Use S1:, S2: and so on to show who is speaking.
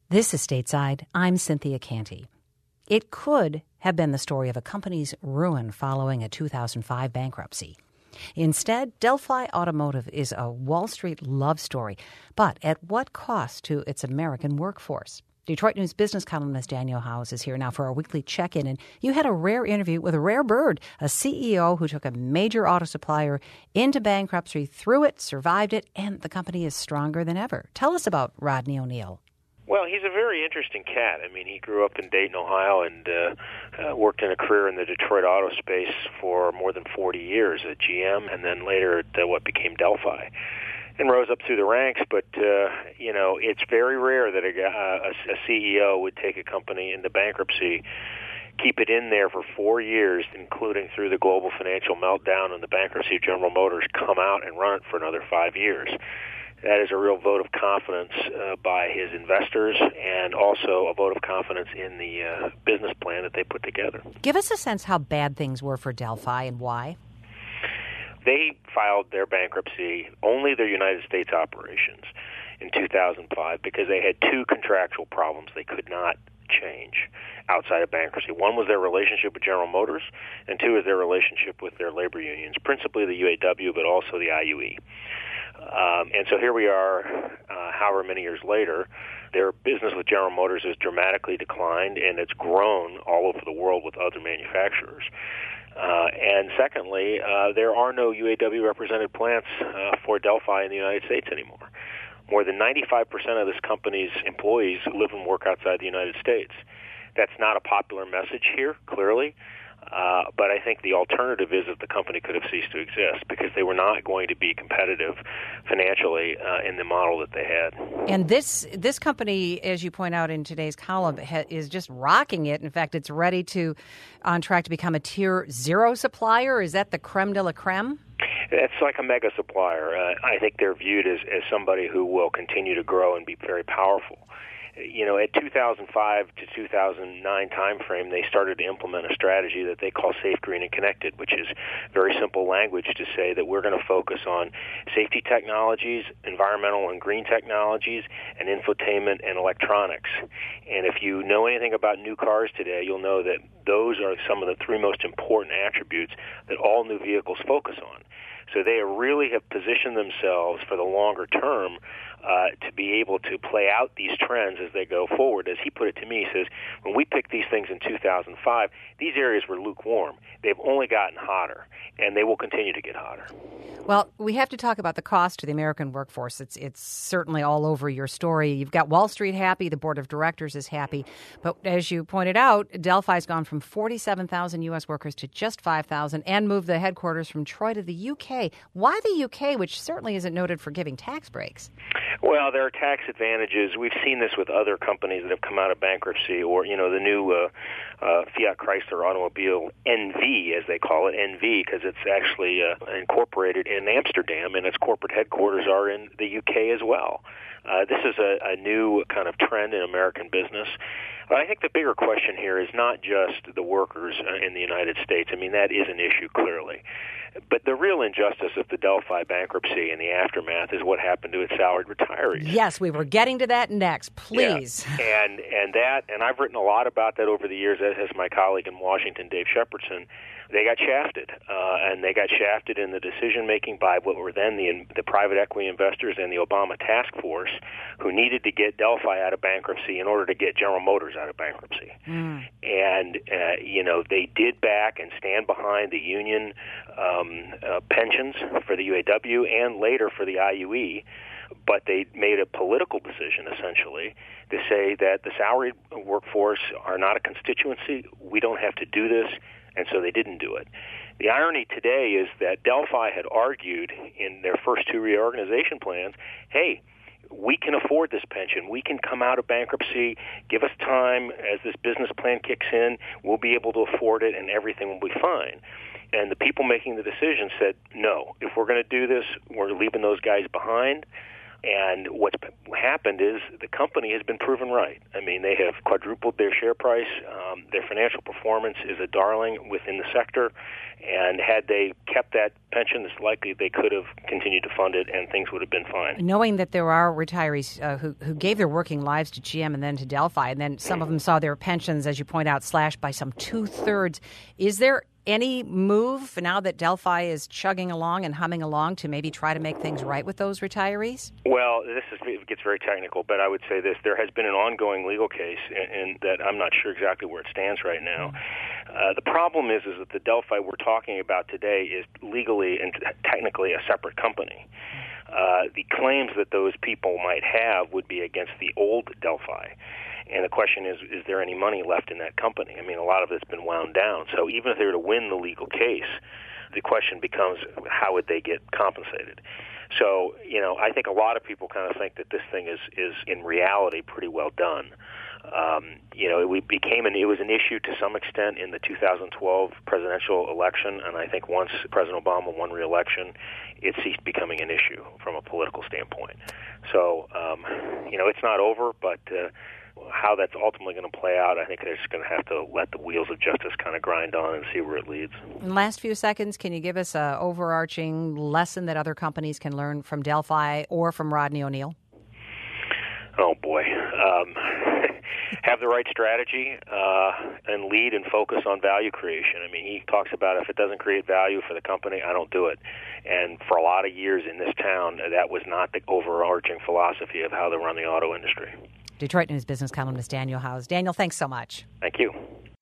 S1: This is Stateside. I'm Cynthia Canty. It could have been the story of a company's ruin following a 2005 bankruptcy. Instead, Delphi Automotive is a Wall Street love story, but at what cost to its American workforce? Detroit News business columnist Daniel Howes is here now for our weekly check-in, and you had a rare interview with a rare bird, a CEO who took a major auto supplier into bankruptcy, through it, survived it, and the company is stronger than ever. Tell us about Rodney O'Neill.
S2: Well, he's a very interesting cat. I mean, he grew up in Dayton, Ohio, and worked in a career in the Detroit auto space for more than 40 years at GM, and then later at what became Delphi, and rose up through the ranks. But it's very rare that a CEO would take a company into bankruptcy, keep it in there for 4 years, including through the global financial meltdown and the bankruptcy of General Motors, come out and run it for another 5 years. That is a real vote of confidence by his investors, and also a vote of confidence in the business plan that they put together.
S1: Give us a sense how bad things were for Delphi and why.
S2: They filed their bankruptcy, only their United States operations, in 2005 because they had two contractual problems they could not change outside of bankruptcy. One was their relationship with General Motors, and two is their relationship with their labor unions, principally the UAW, but also the IUE. And so here we are, however many years later. Their business with General Motors has dramatically declined, and it's grown all over the world with other manufacturers. And secondly, there are no UAW-represented plants for Delphi in the United States anymore. More than 95% of this company's employees live and work outside the United States. That's not a popular message here, clearly. But I think the alternative is that the company could have ceased to exist because they were not going to be competitive financially in the model that they had.
S1: And this company, as you point out in today's column, is just rocking it. In fact, it's on track to become a Tier 0 supplier. Is that the creme de la creme?
S2: It's like a mega supplier. I think they're viewed as somebody who will continue to grow and be very powerful. At 2005 to 2009 timeframe, they started to implement a strategy that they call Safe, Green, and Connected, which is very simple language to say that we're going to focus on safety technologies, environmental and green technologies, and infotainment and electronics. And if you know anything about new cars today, you'll know that those are some of the three most important attributes that all new vehicles focus on. So they really have positioned themselves for the longer term to be able to play out these trends as they go forward. As he put it to me, he says, when we picked these things in 2005, these areas were lukewarm. They've only gotten hotter, and they will continue to get hotter.
S1: Well, we have to talk about the cost to the American workforce. It's certainly all over your story. You've got Wall Street happy, the board of directors is happy. But as you pointed out, Delphi's gone from 47,000 U.S. workers to just 5,000 and moved the headquarters from Troy to the U.K. Why the U.K., which certainly isn't noted for giving tax breaks?
S2: Well, there are tax advantages. We've seen this with other companies that have come out of bankruptcy, or, the new Fiat Chrysler automobile, NV, as they call it, NV, because it's actually incorporated in Amsterdam, and its corporate headquarters are in the UK as well. This is a new kind of trend in American business. But I think the bigger question here is not just the workers in the United States. I mean, that is an issue, clearly. But the real injustice of the Delphi bankruptcy and the aftermath is what happened to its salaried retirees.
S1: Yes, we were getting to that next. Please.
S2: Yeah. And I've written a lot about that over the years, as has my colleague in Washington, Dave Shepardson. They got shafted, and they got shafted in the decision-making by what were then the private equity investors and the Obama task force, who needed to get Delphi out of bankruptcy in order to get General Motors out of bankruptcy. And, they did back and stand behind the union pensions for the UAW and later for the IUE, but they made a political decision, essentially, to say that the salaried workforce are not a constituency. We don't have to do this. And so they didn't do it. The irony today is that Delphi had argued in their first two reorganization plans, hey, we can afford this pension. We can come out of bankruptcy. Give us time. As this business plan kicks in, we'll be able to afford it, and everything will be fine. And the people making the decision said, no, if we're going to do this, we're leaving those guys behind. And what's happened is the company has been proven right. I mean, they have quadrupled their share price. Their financial performance is a darling within the sector. And had they kept that pension, it's likely they could have continued to fund it and things would have been fine.
S1: Knowing that there are retirees who gave their working lives to GM and then to Delphi, and then some of them saw their pensions, as you point out, slashed by some 2/3, is there any move now that Delphi is chugging along and humming along to maybe try to make things right with those retirees?
S2: Well, it gets very technical, but I would say this. There has been an ongoing legal case, and that I'm not sure exactly where it stands right now. The problem is that the Delphi we're talking about today is legally and technically a separate company. The claims that those people might have would be against the old Delphi. And the question is there any money left in that company? I mean, a lot of it's been wound down. So even if they were to win the legal case, the question becomes how would they get compensated? So, I think a lot of people kind of think that this thing is in reality pretty well done. It was an issue to some extent in the 2012 presidential election, and I think once President Obama won re-election, it ceased becoming an issue from a political standpoint. So, it's not over, but how that's ultimately going to play out, I think they're just going to have to let the wheels of justice kind of grind on and see where it leads.
S1: In the last few seconds, can you give us an overarching lesson that other companies can learn from Delphi or from Rodney O'Neill?
S2: Oh, boy. Have the right strategy and lead and focus on value creation. I mean, he talks about if it doesn't create value for the company, I don't do it. And for a lot of years in this town, that was not the overarching philosophy of how they run the auto industry.
S1: Detroit News business columnist Daniel Howes. Daniel, thanks so much.
S2: Thank you.